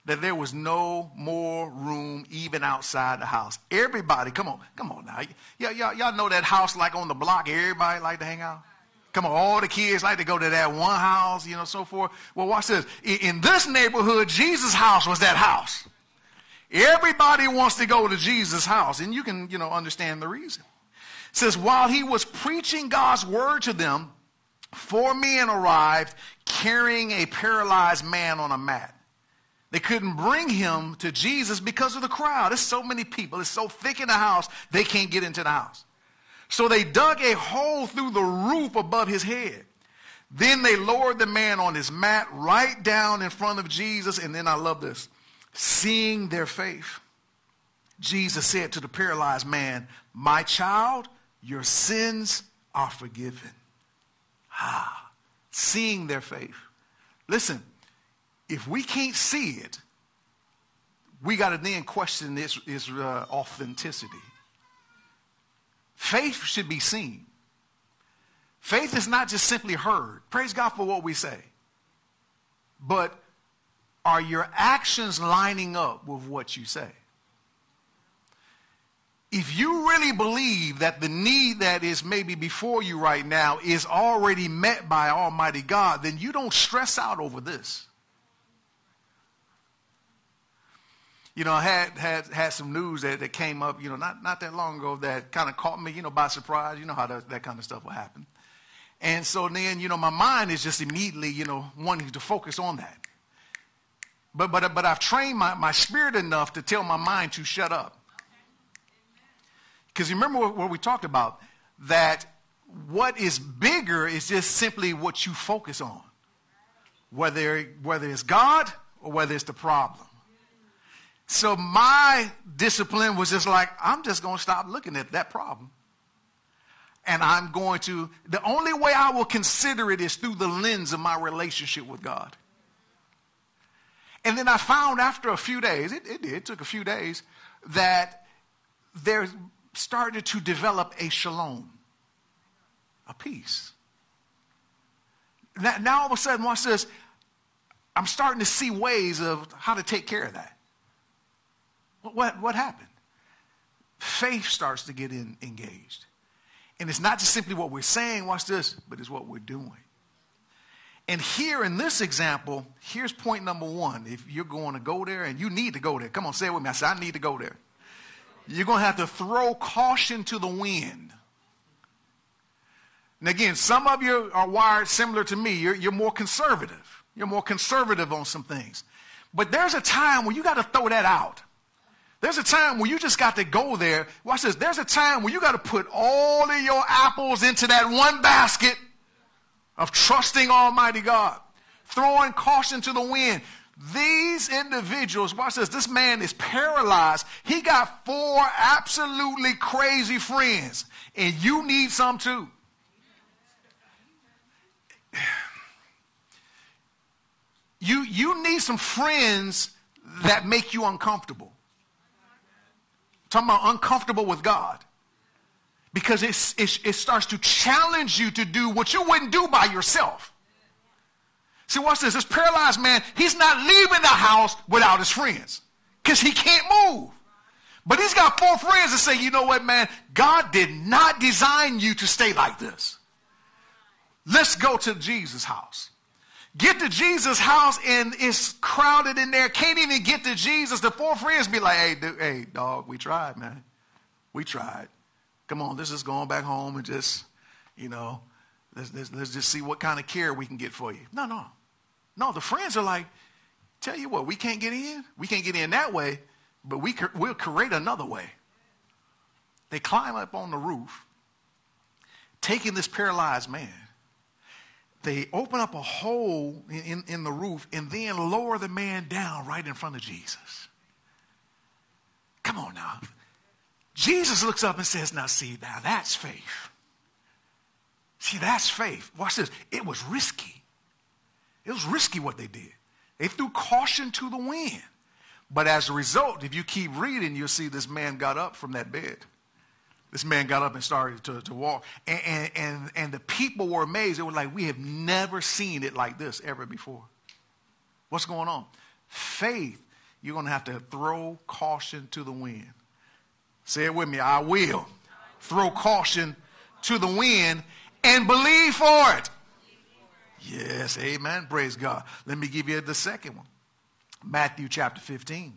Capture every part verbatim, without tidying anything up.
that there was no more room even outside the house. Everybody, come on, come on now. Y'all, y'all, y'all know that house like on the block, everybody like to hang out? Come on, all the kids like to go to that one house, you know, so forth. Well, watch this. In, in this neighborhood, Jesus' house was that house. Everybody wants to go to Jesus' house, and you can, you know, understand the reason. It says, while he was preaching God's word to them, four men arrived carrying a paralyzed man on a mat. They couldn't bring him to Jesus because of the crowd. There's so many people. It's so thick in the house, they can't get into the house. So they dug a hole through the roof above his head. Then they lowered the man on his mat right down in front of Jesus. And then I love this. Seeing their faith, Jesus said to the paralyzed man, my child, your sins are forgiven. Ah, seeing their faith. Listen, if we can't see it, we got to then question its, its uh, authenticity. Faith should be seen. Faith is not just simply heard. Praise God for what we say. But are your actions lining up with what you say? If you really believe that the need that is maybe before you right now is already met by Almighty God, then you don't stress out over this. You know, I had, had, had some news that, that came up, you know, not, not that long ago that kind of caught me, you know, by surprise. You know how that, that kind of stuff will happen. And so then, you know, my mind is just immediately, you know, wanting to focus on that. But but but I've trained my, my spirit enough to tell my mind to shut up. Because you remember what, what we talked about, that what is bigger is just simply what you focus on. Whether, whether it's God or whether it's the problem. So my discipline was just like, I'm just going to stop looking at that problem. And I'm going to, the only way I will consider it is through the lens of my relationship with God. And then I found after a few days, it, it did, it took a few days, that there started to develop a shalom, a peace. Now, now all of a sudden, watch this, I'm starting to see ways of how to take care of that. What, what happened? Faith starts to get in, engaged. And it's not just simply what we're saying, watch this, but it's what we're doing. And here in this example, here's point number one. If you're going to go there, and you need to go there. Come on, say it with me. I said, I need to go there. You're going to have to throw caution to the wind. And again, some of you are wired similar to me. You're, you're more conservative. You're more conservative on some things. But there's a time when you got to throw that out. There's a time where you just got to go there. Watch this. There's a time where you got to put all of your apples into that one basket of trusting Almighty God, throwing caution to the wind. These individuals, watch this. This man is paralyzed. He got four absolutely crazy friends, and you need some too. You, you need some friends that make you uncomfortable. Talking about uncomfortable with God. Because it's, it, it starts to challenge you to do what you wouldn't do by yourself. See, watch this. This paralyzed man, he's not leaving the house without his friends. Because he can't move. But he's got four friends that say, you know what, man? God did not design you to stay like this. Let's go to Jesus' house. Get to Jesus' house and it's crowded in there. Can't even get to Jesus. The four friends be like, hey, dude, hey, dog, we tried, man. We tried. Come on, let's just go on back home and just, you know, let's, let's, let's just see what kind of care we can get for you. No, no. No, the friends are like, tell you what, we can't get in. We can't get in that way, but we, we'll create another way. They climb up on the roof, taking this paralyzed man. They open up a hole in, in, in the roof and then lower the man down right in front of Jesus. Come on now. Jesus looks up and says, now see, now that's faith. See, that's faith. Watch this. It was risky. It was risky what they did. They threw caution to the wind. But as a result, if you keep reading, you'll see this man got up from that bed. This man got up and started to, to walk. And, and, and, and the people were amazed. They were like, we have never seen it like this ever before. What's going on? Faith you're going to have to throw caution to the wind. Say it with me. I will throw caution to the wind and believe for it. Yes, amen. Praise God. Let me give you the second one. Matthew chapter fifteen.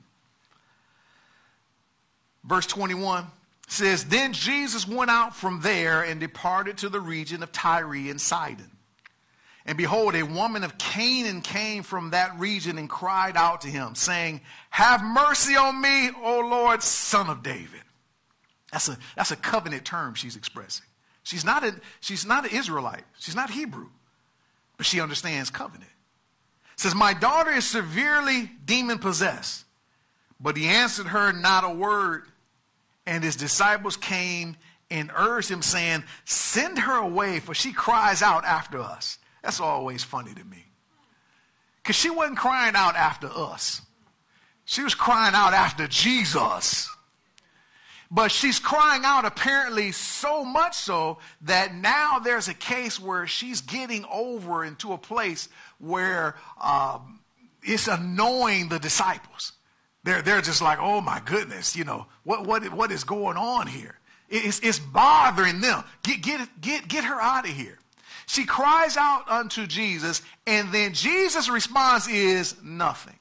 Verse twenty-one says, then Jesus went out from there and departed to the region of Tyre and Sidon. And behold, a woman of Canaan came from that region and cried out to him, saying, have mercy on me, O Lord, son of David. That's a, that's a covenant term she's expressing. She's not, a, she's not an Israelite. She's not Hebrew. But she understands covenant. It says, my daughter is severely demon-possessed. But he answered her not a word. And his disciples came and urged him, saying, send her away, for she cries out after us. That's always funny to me. Because she wasn't crying out after us. She was crying out after Jesus. But she's crying out apparently so much so that now there's a case where she's getting over into a place where um, it's annoying the disciples. They're, they're just like, oh my goodness, you know, what, what, what is going on here? It's, it's bothering them. Get, get, get, get her out of here. She cries out unto Jesus, and then Jesus' response is nothing.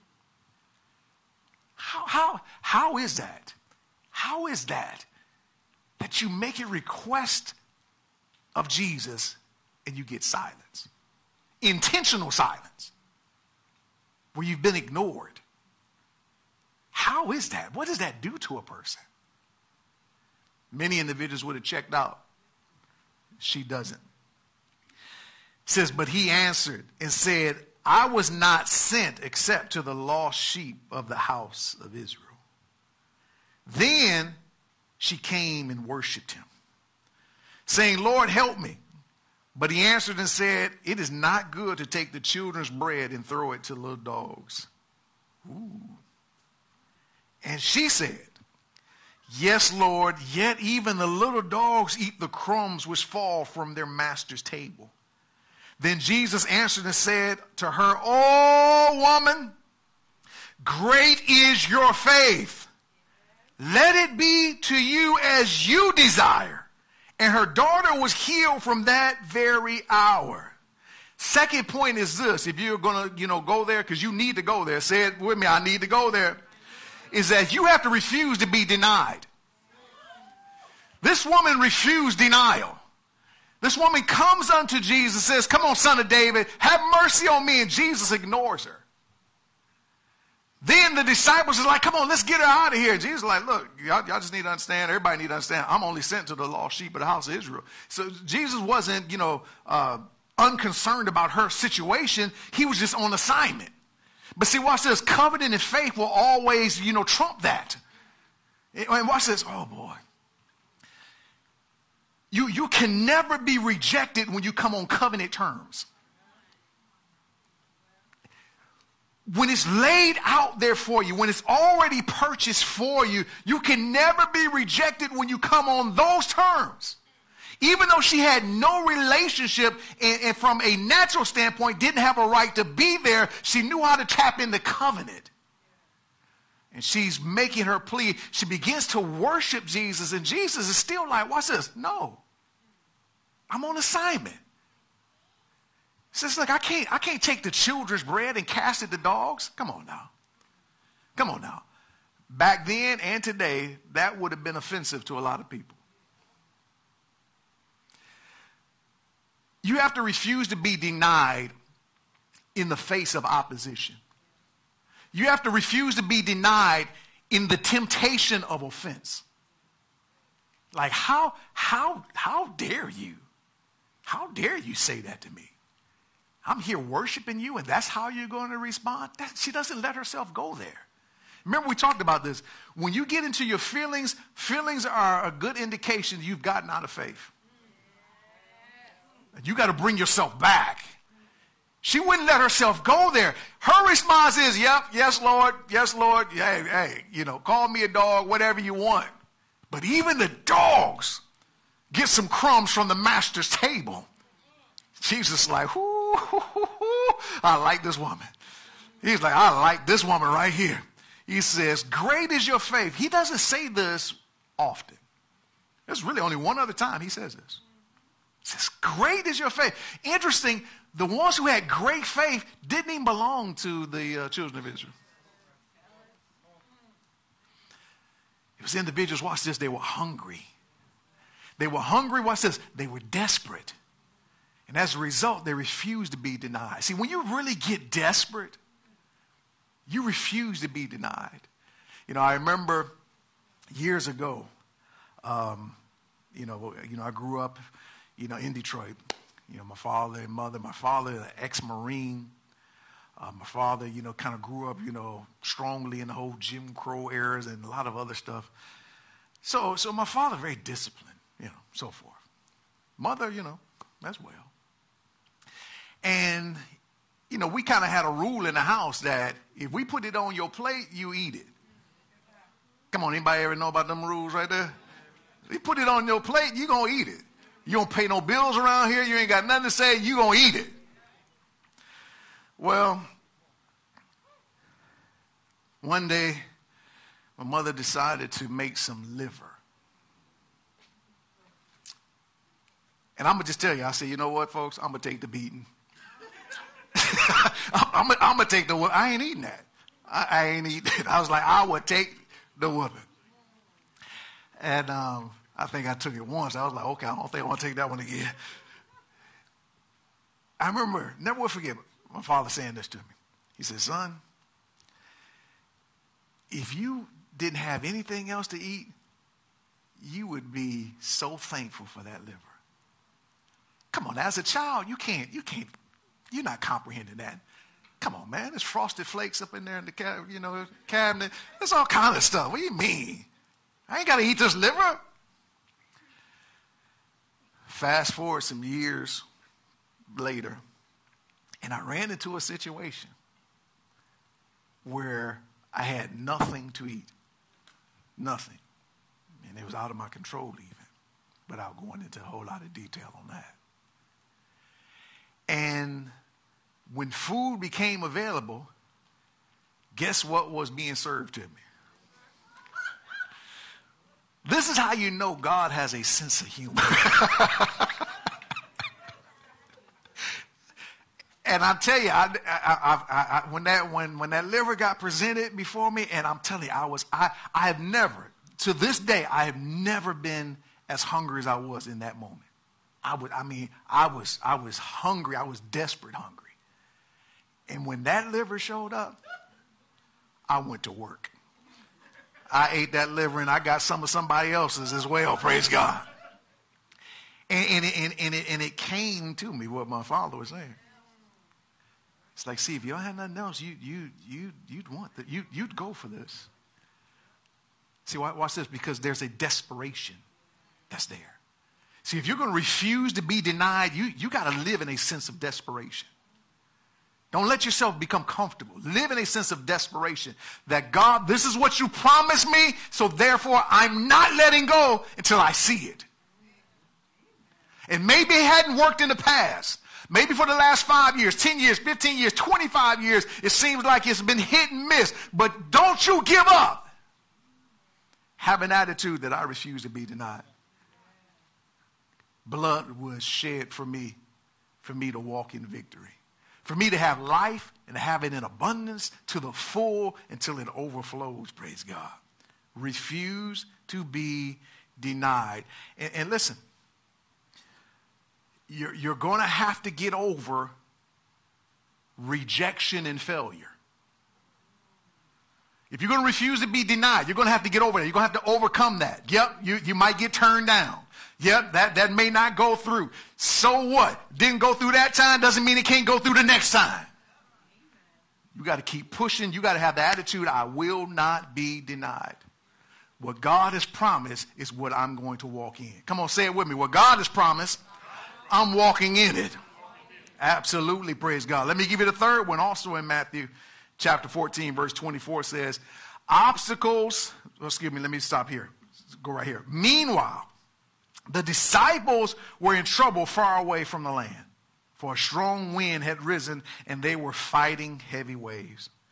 How, how, how is that? How is that? That you make a request of Jesus and you get silence. Intentional silence. Where you've been ignored. How is that? What does that do to a person? Many individuals would have checked out. She doesn't. It says, but he answered and said, I was not sent except to the lost sheep of the house of Israel. Then she came and worshiped him, saying, Lord, help me. But he answered and said, it is not good to take the children's bread and throw it to little dogs. Ooh. And she said, yes, Lord, yet even the little dogs eat the crumbs which fall from their master's table. Then Jesus answered and said to her, oh, woman, great is your faith. Let it be to you as you desire. And her daughter was healed from that very hour. Second point is this. If you're going to, you know, go there, because you need to go there. Say it with me. I need to go there. Is that you have to refuse to be denied. This woman refused denial. This woman comes unto Jesus and says, come on, son of David, have mercy on me. And Jesus ignores her. Then the disciples is like, come on, let's get her out of here. Jesus is like, look, y'all, y'all just need to understand. Everybody need to understand. I'm only sent to the lost sheep of the house of Israel. So Jesus wasn't, you know, uh, unconcerned about her situation. He was just on assignment. But see, watch this. Covenant and faith will always, you know, trump that. And watch this. Oh, boy. You, you can never be rejected when you come on covenant terms. When it's laid out there for you, when it's already purchased for you, you can never be rejected when you come on those terms. Even though she had no relationship and, and from a natural standpoint didn't have a right to be there, she knew how to tap into covenant. And she's making her plea. She begins to worship Jesus, and Jesus is still like, watch this. No, I'm on assignment. He says, look, I can't, I can't take the children's bread and cast it to dogs. Come on now. Come on now. Back then and today, that would have been offensive to a lot of people. You have to refuse to be denied in the face of opposition. You have to refuse to be denied in the temptation of offense. Like, how, how, how dare you? How dare you say that to me? I'm here worshiping you, and that's how you're going to respond? That, she doesn't let herself go there. Remember, we talked about this. When you get into your feelings, feelings are a good indication you've gotten out of faith. You got to bring yourself back. She wouldn't let herself go there. Her response is, yep, yes, Lord, yes, Lord. Hey, hey, you know, call me a dog, whatever you want. But even the dogs get some crumbs from the master's table. Jesus is like, whoo, I like this woman. He's like, I like this woman right here. He says, great is your faith. He doesn't say this often. There's really only one other time he says this. He says, great is your faith. Interesting, the ones who had great faith didn't even belong to the uh, children of Israel. It was individuals, watch this, they were hungry. They were hungry, watch this, they were desperate. And as a result, they refused to be denied. See, when you really get desperate, you refuse to be denied. You know, I remember years ago, um, you know, you know, I grew up, you know, in Detroit. You know, my father and mother, my father, an ex-Marine. Uh, my father, you know, kind of grew up, you know, strongly in the whole Jim Crow eras and a lot of other stuff. So, so my father, very disciplined, you know, so forth. Mother, you know, as well. And, you know, we kind of had a rule in the house that if we put it on your plate, you eat it. Come on, anybody ever know about them rules right there? If you put it on your plate, you're going to eat it. You don't pay no bills around here. You ain't got nothing to say. You're going to eat it. Well, one day, my mother decided to make some liver. And I'm going to just tell you, I said, you know what, folks? I'm going to take the beating. I'm, I'm going to take the whooping. I ain't eating that. I, I ain't eating it. I was like, I would take the whooping. And um, I think I took it once. I was like, okay, I don't think I want to take that one again. I remember, never will forget my father saying this to me. He said, son, if you didn't have anything else to eat, you would be so thankful for that liver. Come on, as a child, you can't, you can't, you're not comprehending that. Come on, man, there's Frosted Flakes up in there in the cab, you know, cabinet. There's all kind of stuff. What do you mean? I ain't got to eat this liver. Fast forward some years later, and I ran into a situation where I had nothing to eat. Nothing. And it was out of my control even, without going into a whole lot of detail on that. And when food became available, guess what was being served to me? This is how you know God has a sense of humor. And I tell you, I, I, I, I, when that when when that liver got presented before me, and I'm telling you, I was I I have never to this day I have never been as hungry as I was in that moment. I would I mean I was I was hungry. I was desperate hungry. And when that liver showed up, I went to work. I ate that liver and I got some of somebody else's as well. Praise God. And and and, and, it, and it came to me what my father was saying. It's like, see, if you don't have nothing else, you you you you'd want that. You you'd go for this. See, watch this, because there's a desperation that's there. See, if you're going to refuse to be denied, you you got to live in a sense of desperation. Don't let yourself become comfortable. Live in a sense of desperation that God, this is what you promised me, so therefore I'm not letting go until I see it. And maybe it hadn't worked in the past. Maybe for the last five years, ten years, fifteen years, twenty-five years, it seems like it's been hit and miss. But don't you give up. Have an attitude that I refuse to be denied. Blood was shed for me, for me to walk in victory. For me to have life and have it in abundance to the full until it overflows, praise God. Refuse to be denied. And, and listen, you're, you're going to have to get over rejection and failure. If you're going to refuse to be denied, you're going to have to get over that. You're going to have to overcome that. Yep, you, you might get turned down. Yep, that, that may not go through. So what? Didn't go through that time doesn't mean it can't go through the next time. You got to keep pushing. You got to have the attitude, I will not be denied. What God has promised is what I'm going to walk in. Come on, say it with me. What God has promised, I'm walking in it. Absolutely, praise God. Let me give you the third one also in Matthew chapter fourteen, verse twenty-four says, obstacles, excuse me, let me stop here. Go right here. Meanwhile, the disciples were in trouble far away from the land, for a strong wind had risen and they were fighting heavy waves.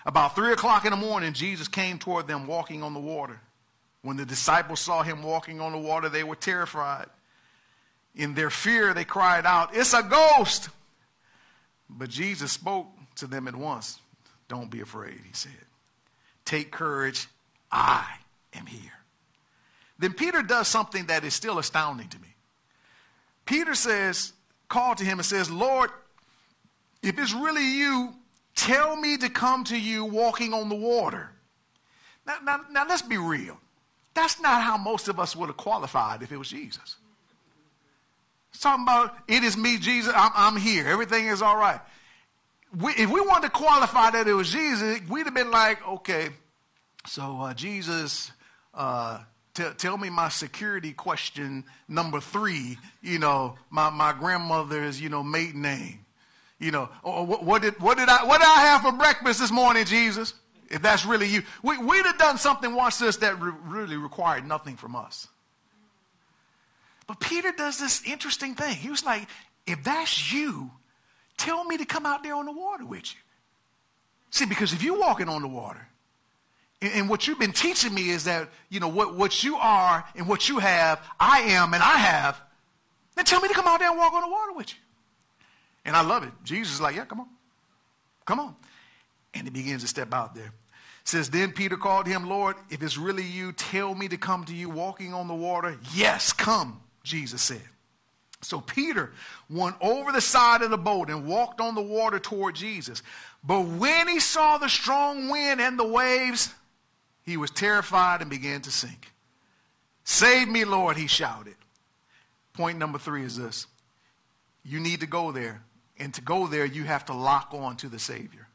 About three o'clock in the morning, Jesus came toward them walking on the water. When the disciples saw him walking on the water, they were terrified. In their fear, they cried out, "It's a ghost!" But Jesus spoke to them at once. "Don't be afraid," he said. "Take courage. I am here." Then Peter does something that is still astounding to me. Peter says, called to him and says, "Lord, if it's really you, tell me to come to you walking on the water." Now, now, now let's be real. That's not how most of us would have qualified if it was Jesus. It's talking about, "It is me, Jesus. I'm, I'm here. Everything is all right." We, if we wanted to qualify that it was Jesus, we'd have been like, "Okay, so uh, Jesus, uh, t- tell me my security question number three, you know, my, my grandmother's, you know, maiden name. You know, or what, what did what did I what did I have for breakfast this morning, Jesus?" If that's really you. We, we'd have done something, watch this, that re- really required nothing from us. But Peter does this interesting thing. He was like, "If that's you, tell me to come out there on the water with you." See, because if you're walking on the water, and, and what you've been teaching me is that, you know, what, what you are and what you have, I am and I have, then tell me to come out there and walk on the water with you. And I love it. Jesus is like, "Yeah, come on. Come on." And he begins to step out there. It says, then Peter called him, "Lord, if it's really you, tell me to come to you walking on the water." "Yes, come," Jesus said. So Peter went over the side of the boat and walked on the water toward Jesus. But when he saw the strong wind and the waves, he was terrified and began to sink. "Save me, Lord," he shouted. Point number three is this. You need to go there. And to go there, you have to lock on to the Savior.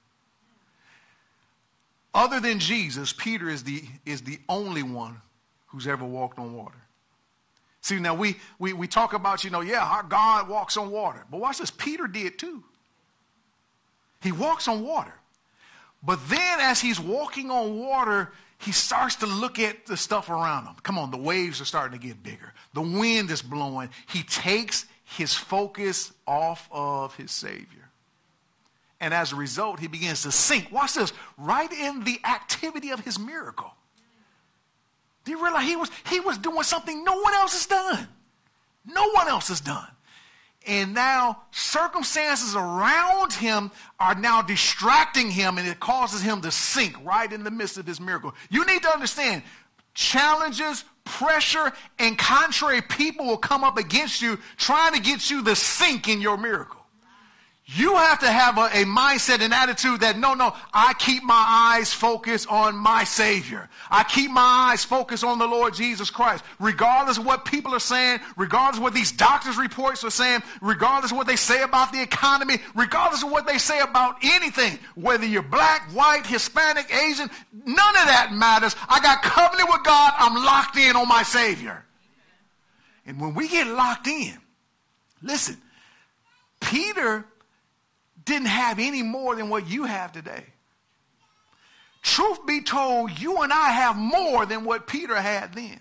Other than Jesus, Peter is the, is the only one who's ever walked on water. See, now we, we, we talk about, you know, yeah, our God walks on water. But watch this, Peter did too. He walks on water. But then as he's walking on water, he starts to look at the stuff around him. Come on, the waves are starting to get bigger. The wind is blowing. He takes his focus off of his Savior. And as a result, he begins to sink. Watch this, right in the activity of his miracle. Do you realize he was, he was doing something no one else has done? No one else has done. And now circumstances around him are now distracting him, and it causes him to sink right in the midst of his miracle. You need to understand, challenges, pressure, and contrary people will come up against you trying to get you to sink in your miracle. You have to have a, a mindset and attitude that, no, no, I keep my eyes focused on my Savior. I keep my eyes focused on the Lord Jesus Christ. Regardless of what people are saying, regardless of what these doctors' reports are saying, regardless of what they say about the economy, regardless of what they say about anything, whether you're black, white, Hispanic, Asian, none of that matters. I got covenant with God. I'm locked in on my Savior. And when we get locked in, listen, Peter didn't have any more than what you have today. Truth be told, you and I have more than what Peter had then.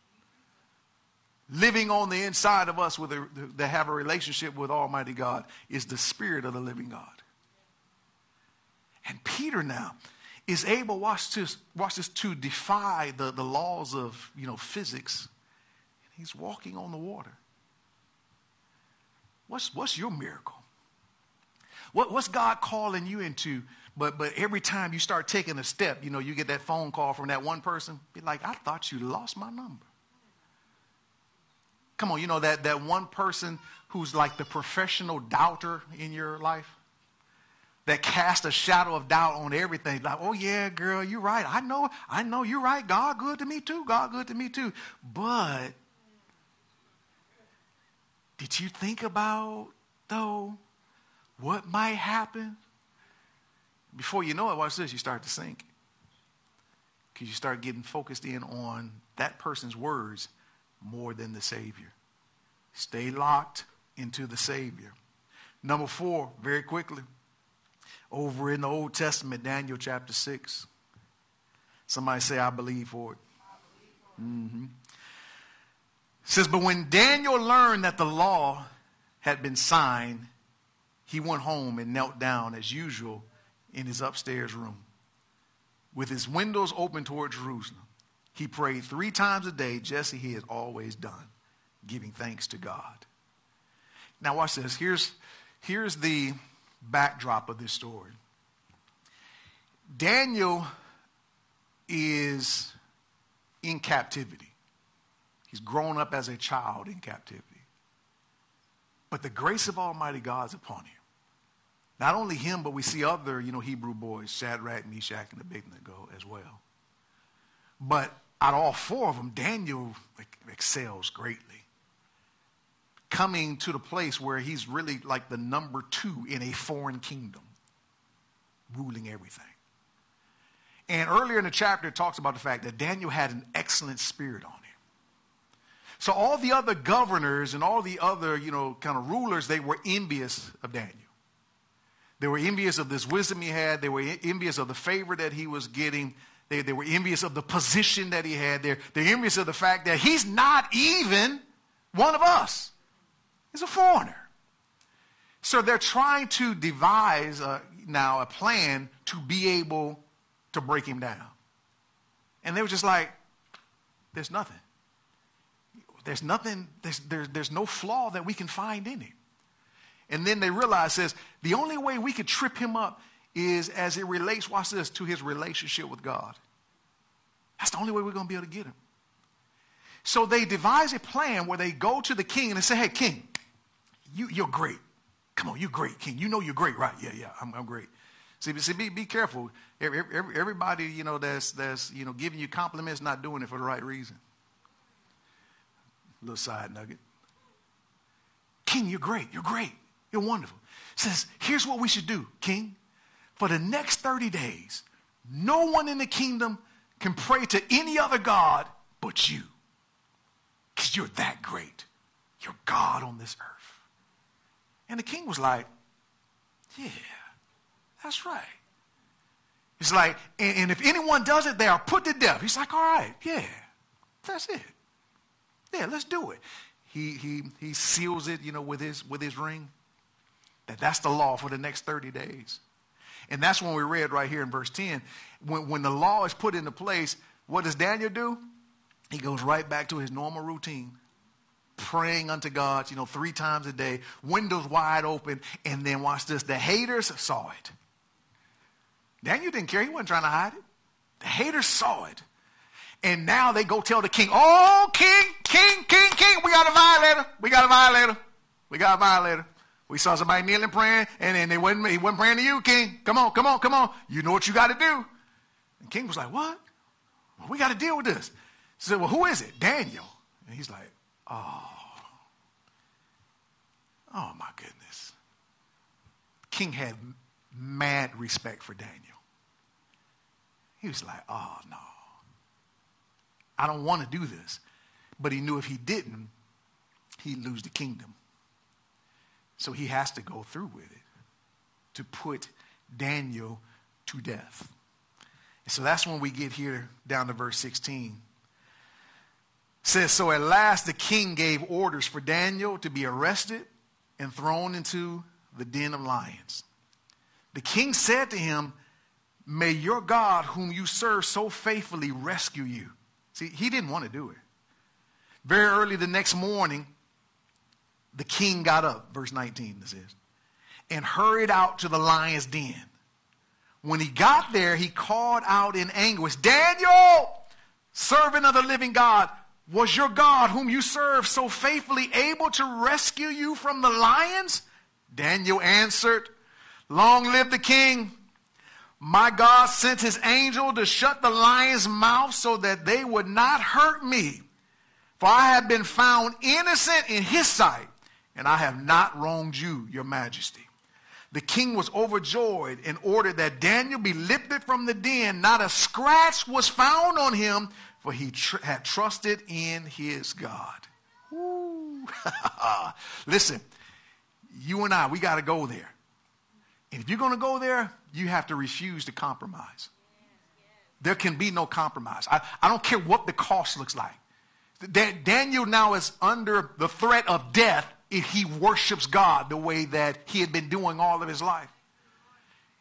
Living on the inside of us with a, to have a relationship with Almighty God is the Spirit of the living God. And Peter now is able, watch this, watch this, to defy the, the laws of, you know, physics. He's walking on the water. What's, what's your miracle? What, what's God calling you into? But but every time you start taking a step, you know, you get that phone call from that one person. Be like, "I thought you lost my number." Come on, you know, that, that one person who's like the professional doubter in your life. That cast a shadow of doubt on everything. Like, "Oh yeah, girl, you're right. I know, I know you're right. God good to me too. God good to me too." But did you think about, though, what might happen? Before you know it, watch this, you start to sink. Because you start getting focused in on that person's words more than the Savior. Stay locked into the Savior. Number four, very quickly, over in the Old Testament, Daniel chapter six. Somebody say, "I believe for it." Mm-hmm. It says, but when Daniel learned that the law had been signed, he went home and knelt down as usual in his upstairs room. with his windows open toward Jerusalem. He prayed three times a day, just as he has always done, giving thanks to God. Now watch this. Here's, here's the backdrop of this story. Daniel is in captivity. He's grown up as a child in captivity. But the grace of Almighty God is upon him. Not only him, but we see other, you know, Hebrew boys, Shadrach, Meshach, and Abednego as well. But out of all four of them, Daniel excels greatly. Coming to the place where he's really like the number two in a foreign kingdom, ruling everything. And earlier in the chapter, it talks about the fact that Daniel had an excellent spirit on him. So all the other governors and all the other, you know, kind of rulers, they were envious of Daniel. They were envious of this wisdom he had. They were envious of the favor that he was getting. They, they were envious of the position that he had there. They're envious of the fact that he's not even one of us. He's a foreigner. So they're trying to devise uh, now a plan to be able to break him down. And they were just like, there's nothing. There's nothing, there's, there's, there's no flaw that we can find in him. And then they realize, says, the only way we could trip him up is as it relates, watch this, to his relationship with God. That's the only way we're going to be able to get him. So they devise a plan where they go to the king and they say, hey, king, you, you're great. Come on, you're great, king. You know you're great, right? Yeah, yeah, I'm, I'm great. See, see be, be careful. Every, every, everybody, you know, that's, that's, you know, giving you compliments, not doing it for the right reason. Little side nugget. King, you're great. You're great. You're wonderful. Says, here's what we should do, king. For the next thirty days, no one in the kingdom can pray to any other God but you. Because you're that great. You're God on this earth. And the king was like, yeah, that's right. He's like, and, and if anyone does it, they are put to death. He's like, all right, yeah, that's it. Yeah, let's do it. He he he seals it, you know, with his with his ring. That that's the law for the next thirty days. And that's when we read right here in verse ten. When when the law is put into place, what does Daniel do? He goes right back to his normal routine. Praying unto God, you know, three times a day, windows wide open, and then watch this. The haters saw it. Daniel didn't care. He wasn't trying to hide it. The haters saw it. And now they go tell the king, oh, king, king, king, king, we got a violator. We got a violator. We got a violator. We saw somebody kneeling praying, and then they wasn't, he wasn't praying to you, king. Come on, come on, come on. You know what you got to do. And king was like, what? Well, we got to deal with this. He said, well, who is it? Daniel. And he's like, oh. Oh, my goodness. King had mad respect for Daniel. He was like, oh, no. I don't want to do this. But he knew if he didn't, he'd lose the kingdom. So he has to go through with it to put Daniel to death. And so that's when we get here down to verse sixteen. It says, so at last the king gave orders for Daniel to be arrested and thrown into the den of lions. The king said to him, may your God, whom you serve so faithfully, rescue you. See, he didn't want to do it. Very early the next morning, the king got up, verse nineteen, this is, and hurried out to the lion's den. When he got there, he called out in anguish, Daniel, servant of the living God, was your God, whom you serve so faithfully, able to rescue you from the lions? Daniel answered, long live the king. My God sent his angel to shut the lion's mouth so that they would not hurt me. For I have been found innocent in his sight, and I have not wronged you, your majesty. The king was overjoyed and ordered that Daniel be lifted from the den. Not a scratch was found on him, for he tr- had trusted in his God. Woo. Listen, you and I, we got to go there. And if you're going to go there, you have to refuse to compromise. There can be no compromise. I, I don't care what the cost looks like. Daniel now is under the threat of death if he worships God the way that he had been doing all of his life.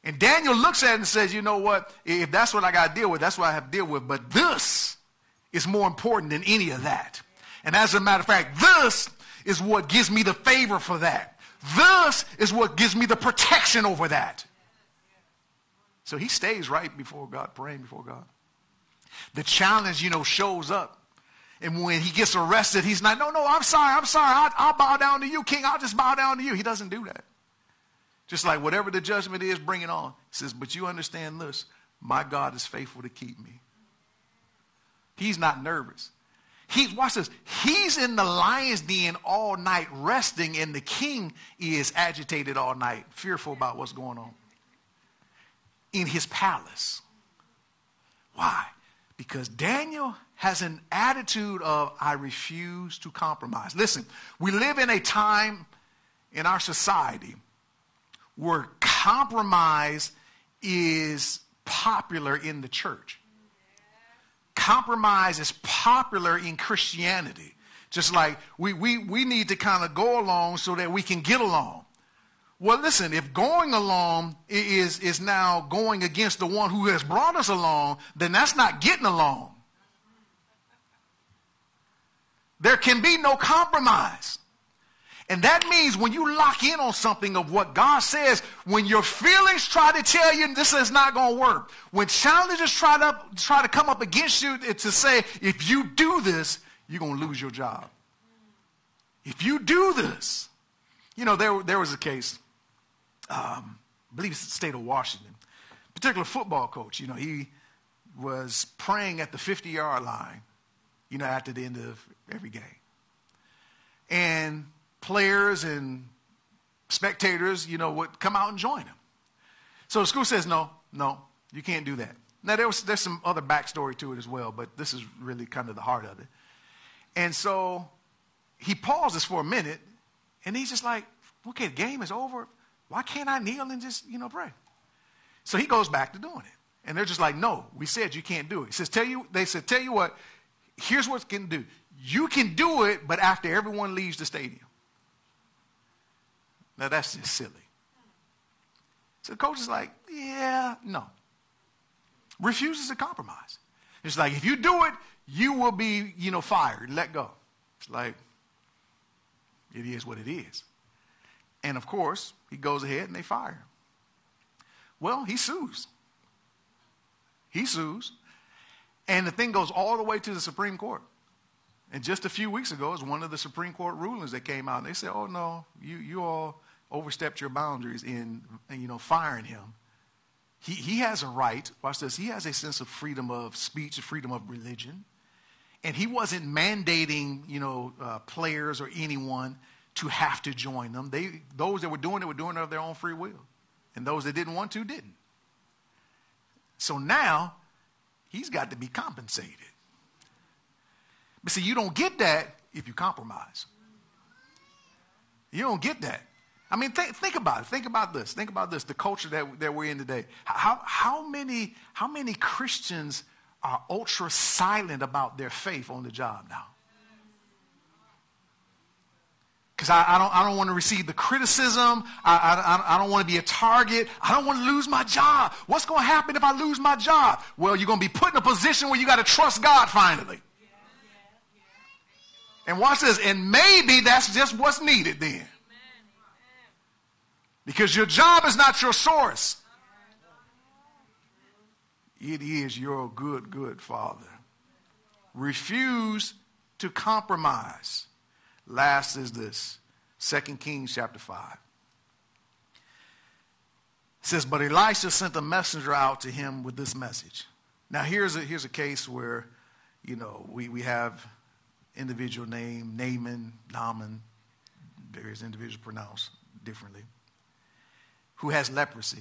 And Daniel looks at it and says, you know what? If that's what I got to deal with, that's what I have to deal with. But this is more important than any of that. And as a matter of fact, this is what gives me the favor for that. This is what gives me the protection over that. So he stays right before God, praying before God. The challenge, you know, shows up. And when he gets arrested, he's not, no, no, I'm sorry, I'm sorry. I'll, I'll bow down to you, King. I'll just bow down to you. He doesn't do that. Just like whatever the judgment is, bring it on. He says, but you understand this. My God is faithful to keep me. He's not nervous. He, watch this. He's in the lion's den all night resting, and the king is agitated all night, fearful about what's going on in his palace. Why? Because Daniel has an attitude of, I refuse to compromise. Listen, we live in a time in our society where compromise is popular in the church. Compromise is popular in Christianity. Just like we, we, we need to kind of go along so that we can get along. Well, listen, if going along is, is now going against the one who has brought us along, then that's not getting along. There can be no compromise. And that means when you lock in on something of what God says, when your feelings try to tell you this is not going to work, when challenges try to, try to come up against you to say, if you do this, you're going to lose your job. If you do this, you know, there, there was a case, um, I believe it's the state of Washington, particular football coach, you know, he was praying at the fifty-yard line, you know, after the end of every game. And players and spectators, you know, would come out and join him. So the school says, no, no, you can't do that. Now, there was, there's some other backstory to it as well, but this is really kind of the heart of it. And so he pauses for a minute, and he's just like, okay, the game is over. Why can't I kneel and just, you know, pray? So he goes back to doing it. And they're just like, no, we said you can't do it. He says, tell you, they said, tell you what, here's what you can do. You can do it, but after everyone leaves the stadium. Now, that's just silly. So the coach is like, yeah, no. Refuses to compromise. It's like, if you do it, you will be, you know, fired. Let go. It's like, it is what it is. And, of course, he goes ahead and they fire him. Well, he sues. He sues. And the thing goes all the way to the Supreme Court. And just a few weeks ago, it was one of the Supreme Court rulings that came out. And they said, oh, no, you, you all overstepped your boundaries in, you know, firing him. He, he has a right, watch this, he has a sense of freedom of speech, freedom of religion. And he wasn't mandating, you know, uh, players or anyone to have to join them. They, those that were doing it were doing it of their own free will. And those that didn't want to, didn't. So now, he's got to be compensated. But see, you don't get that if you compromise. You don't get that. I mean, th- think about it. Think about this. Think about this. The culture that, that we're in today. How, how, many, how many Christians are ultra silent about their faith on the job now? Because I, I don't, I don't want to receive the criticism. I, I, I don't want to be a target. I don't want to lose my job. What's going to happen if I lose my job? Well, you're going to be put in a position where you got to trust God finally. And watch this. And maybe that's just what's needed then. Because your job is not your source. It is your good, good Father. Refuse to compromise. Last is this, Second Kings chapter five. It says, but Elisha sent a messenger out to him with this message. Now here's a, here's a case where, you know, we, we have individual name, Naaman, Naaman, various individuals pronounced differently, who has leprosy.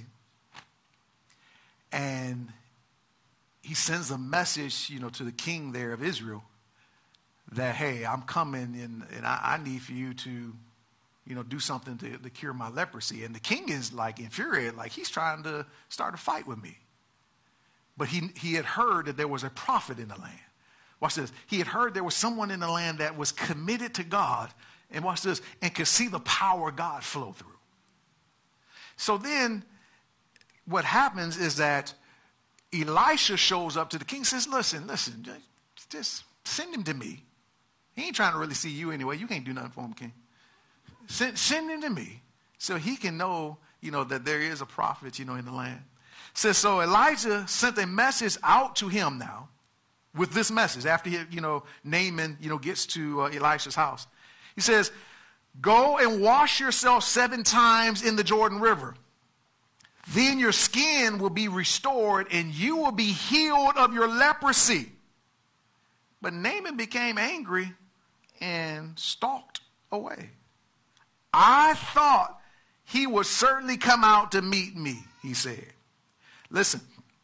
And he sends a message, you know, to the king there of Israel that, hey, I'm coming and, and I, I need for you to, you know, do something to, to cure my leprosy. And the king is like infuriated, like he's trying to start a fight with me. But he, he had heard that there was a prophet in the land. Watch this. He had heard there was someone in the land that was committed to God, and watch this, and could see the power of God flow through. So then what happens is that Elisha shows up to the king and says, listen, listen, just, just send him to me. He ain't trying to really see you anyway. You can't do nothing for him, king. Send, send him to me so he can know, you know, that there is a prophet, you know, in the land. Says, so Elijah sent a message out to him now with this message after, he, you know, Naaman, you know, gets to uh, Elisha's house. He says, go and wash yourself seven times in the Jordan River. Then your skin will be restored and you will be healed of your leprosy. But Naaman became angry and stalked away. I thought he would certainly come out to meet me, he said. Listen,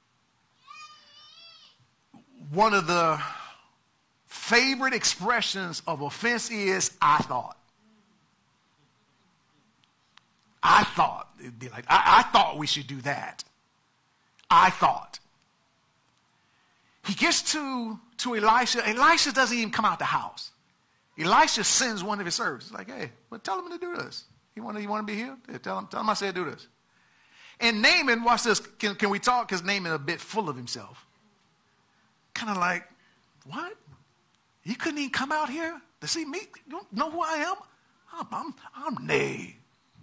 one of the favorite expressions of offense is, I thought. I thought. It'd be like, I, I thought we should do that. I thought. He gets to, to Elisha. Elisha doesn't even come out the house. Elisha sends one of his servants. Like, hey, well, tell him to do this. You want to, you want to be healed? Yeah, tell him, tell him I said do this. And Naaman, watch this. Can, can we talk? Because Naaman is a bit full of himself. Kind of like, what? You couldn't even come out here to see me? You don't know who I am? I'm, I'm, I'm Naaman.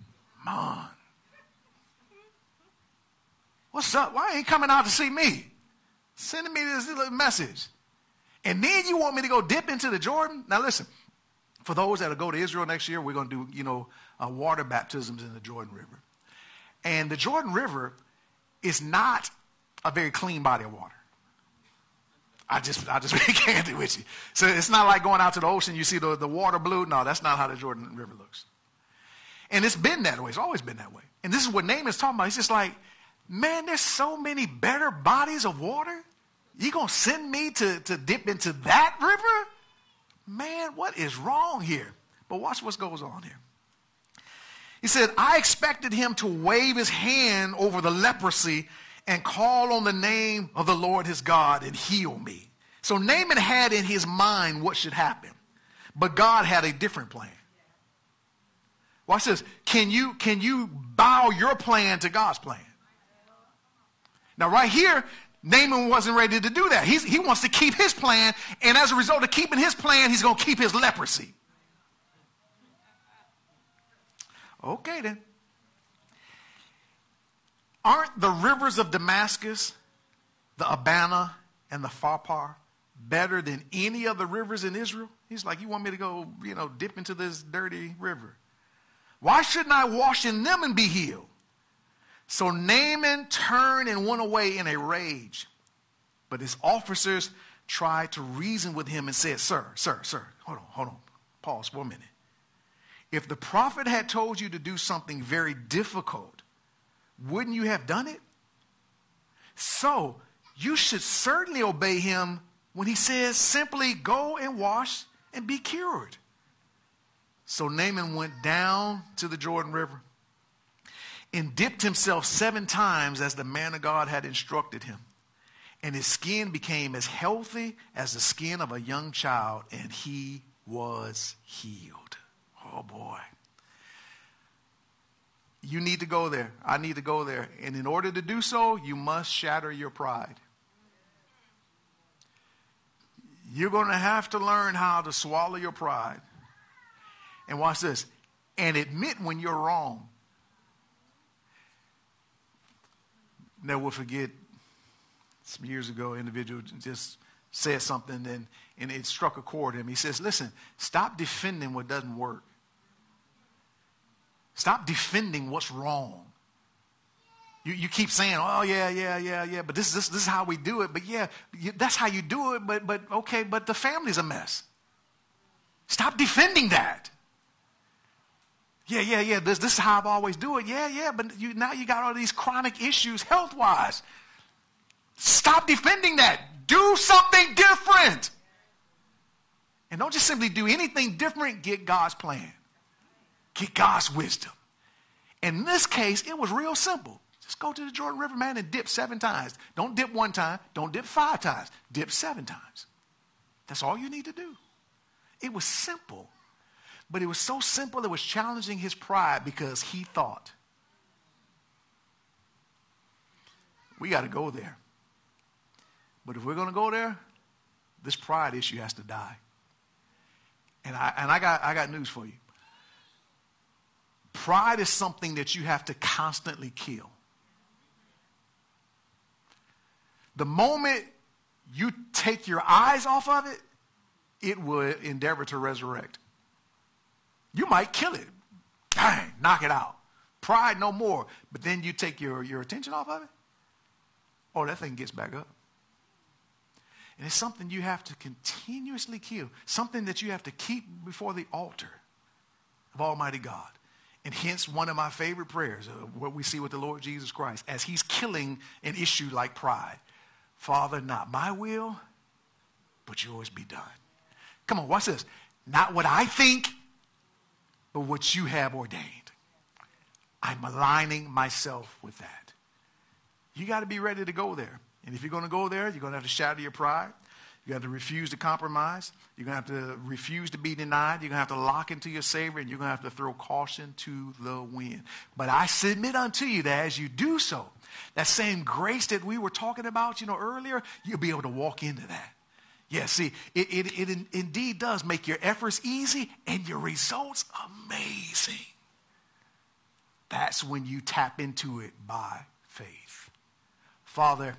What's up? Why ain't you coming out to see me? Sending me this little message. And then you want me to go dip into the Jordan? Now listen, for those that will go to Israel next year, we're going to do, you know, uh, water baptisms in the Jordan River. And the Jordan River is not a very clean body of water. I just, I just be candid with you. So it's not like going out to the ocean, you see the, the water blue. No, that's not how the Jordan River looks. And it's been that way. It's always been that way. And this is what Naaman's talking about. He's just like, man, there's so many better bodies of water. You going to send me to, to dip into that river? Man, what is wrong here? But watch what goes on here. He said, I expected him to wave his hand over the leprosy and call on the name of the Lord his God and heal me. So Naaman had in his mind what should happen. But God had a different plan. Watch this. Can you, can you bow your plan to God's plan? Now right here, Naaman wasn't ready to do that. He's, he wants to keep his plan. And as a result of keeping his plan, he's going to keep his leprosy. Okay then. Aren't the rivers of Damascus, the Abana, and the Pharpar better than any of the rivers in Israel? He's like, you want me to go, you know, dip into this dirty river? Why shouldn't I wash in them and be healed? So Naaman turned and went away in a rage. But his officers tried to reason with him and said, sir, sir, sir, hold on, hold on. Pause for a minute. If the prophet had told you to do something very difficult, wouldn't you have done it? So you should certainly obey him when he says simply go and wash and be cured. So Naaman went down to the Jordan River and dipped himself seven times as the man of God had instructed him. And his skin became as healthy as the skin of a young child, and he was healed. Oh boy. You need to go there. I need to go there. And in order to do so, you must shatter your pride. You're going to have to learn how to swallow your pride. And watch this. And admit when you're wrong. Never forget, some years ago, an individual just said something and, and it struck a chord in him. He says, listen, stop defending what doesn't work. Stop defending what's wrong. You, you keep saying, oh, yeah, yeah, yeah, yeah, but this, this, this is how we do it. But yeah, you, that's how you do it. But, but okay, but the family's a mess. Stop defending that. Yeah, yeah, yeah, this, this is how I've always do it. Yeah, yeah, but you, now you got all these chronic issues health-wise. Stop defending that. Do something different. And don't just simply do anything different. Get God's plan. Get God's wisdom. In this case, it was real simple. Just go to the Jordan River, man, and dip seven times. Don't dip one time. Don't dip five times. Dip seven times. That's all you need to do. It was simple. But it was so simple, it was challenging his pride because he thought. We got to go there. But if we're going to go there, this pride issue has to die. And I and I got I got news for you. Pride is something that you have to constantly kill. The moment you take your eyes off of it, it will endeavor to resurrect. You might kill it. Bang, knock it out. Pride no more. But then you take your, your attention off of it. Oh, that thing gets back up. And it's something you have to continuously kill. Something that you have to keep before the altar of Almighty God. And hence one of my favorite prayers, uh, what we see with the Lord Jesus Christ, as he's killing an issue like pride. Father, not my will, but yours be done. Come on, watch this. Not what I think, but what you have ordained. I'm aligning myself with that. You got to be ready to go there. And if you're going to go there, you're going to have to shatter your pride. You're going to have to refuse to compromise. You're going to have to refuse to be denied. You're going to have to lock into your Savior, and you're going to have to throw caution to the wind. But I submit unto you that as you do so, that same grace that we were talking about, you know, earlier, you'll be able to walk into that. Yeah, see, it, it, it indeed does make your efforts easy and your results amazing. That's when you tap into it by faith. Father,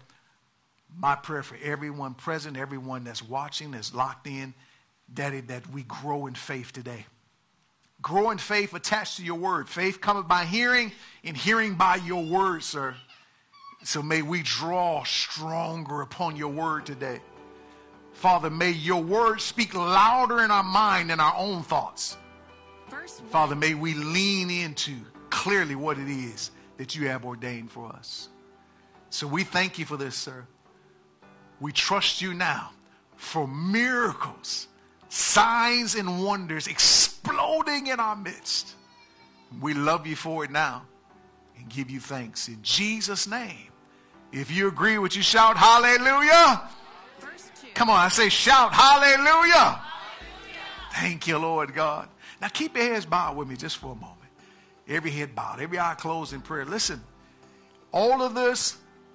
my prayer for everyone present, everyone that's watching, that's locked in, Daddy, that we grow in faith today. Grow in faith attached to your word. Faith cometh by hearing, and hearing by your word, sir. So may we draw stronger upon your word today. Father, may your word speak louder in our mind than our own thoughts. Father, may we lean into clearly what it is that you have ordained for us. So we thank you for this, sir. We trust you now for miracles, signs and wonders exploding in our midst. We love you for it now and give you thanks in Jesus' name. If you agree, would you shout hallelujah? Come on, I say shout hallelujah. Hallelujah. Thank you, Lord God. Now keep your heads bowed with me just for a moment. Every head bowed, every eye closed in prayer. Listen, all of this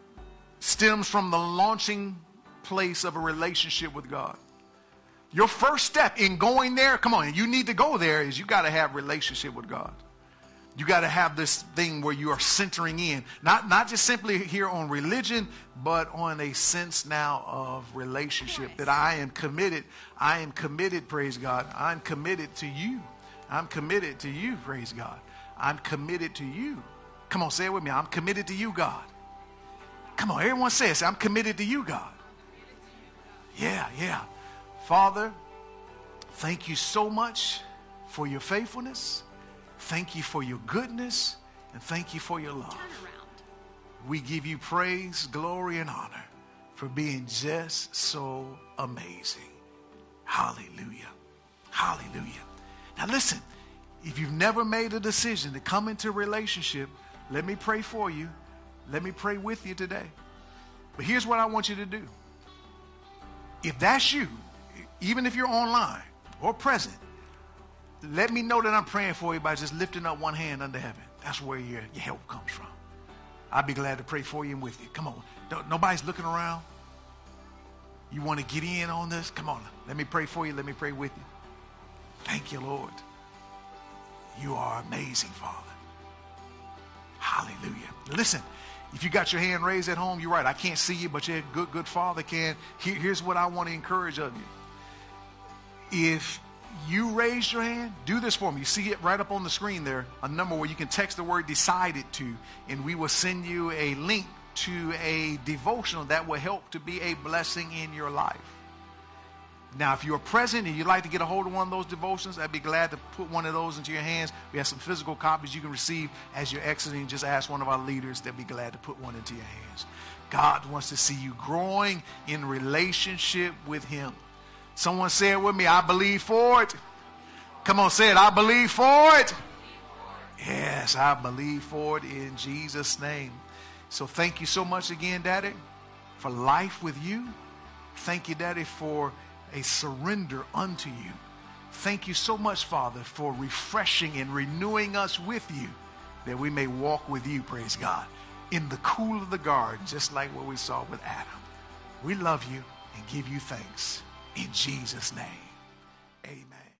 stems from the launching place of a relationship with God. Your first step in going there, come on, you need to go there, is you got to have relationship with God. You got to have this thing where you are centering in. Not, not just simply here on religion, but on a sense now of relationship. That I am committed. I am committed, praise God. I'm committed to you. I'm committed to you, praise God. I'm committed to you. Come on, say it with me. I'm committed to you, God. Come on, everyone say it. Say, I'm committed to you, God. Yeah, yeah. Father, thank you so much for your faithfulness. Thank you for your goodness, and thank you for your love. We give you praise, glory, and honor for being just so amazing. Hallelujah. Hallelujah. Now listen, if you've never made a decision to come into a relationship, let me pray for you. Let me pray with you today. But here's what I want you to do. If that's you, even if you're online or present, let me know that I'm praying for you by just lifting up one hand under heaven. That's where your, your help comes from. I'd be glad to pray for you and with you. Come on. Don't, nobody's looking around. You want to get in on this? Come on. Let me pray for you. Let me pray with you. Thank you, Lord. You are amazing, Father. Hallelujah. Listen, if you got your hand raised at home, you're right. I can't see you, but your good, good Father can. Here, here's what I want to encourage of you. If you raise your hand, do this for me. You see it right up on the screen there, a number where you can text the word decided to, and we will send you a link to a devotional that will help to be a blessing in your life. Now, if you're present and you'd like to get a hold of one of those devotions, I'd be glad to put one of those into your hands. We have some physical copies you can receive as you're exiting. Just ask one of our leaders. They'll be glad to put one into your hands. God wants to see you growing in relationship with him. Someone say it with me. I believe for it. Come on, say it. I believe for it. Yes, I believe for it in Jesus' name. So thank you so much again, Daddy, for life with you. Thank you, Daddy, for a surrender unto you. Thank you so much, Father, for refreshing and renewing us with you, that we may walk with you, praise God. in the cool of the garden, just like what we saw with Adam. We love you and give you thanks. In Jesus' name, amen.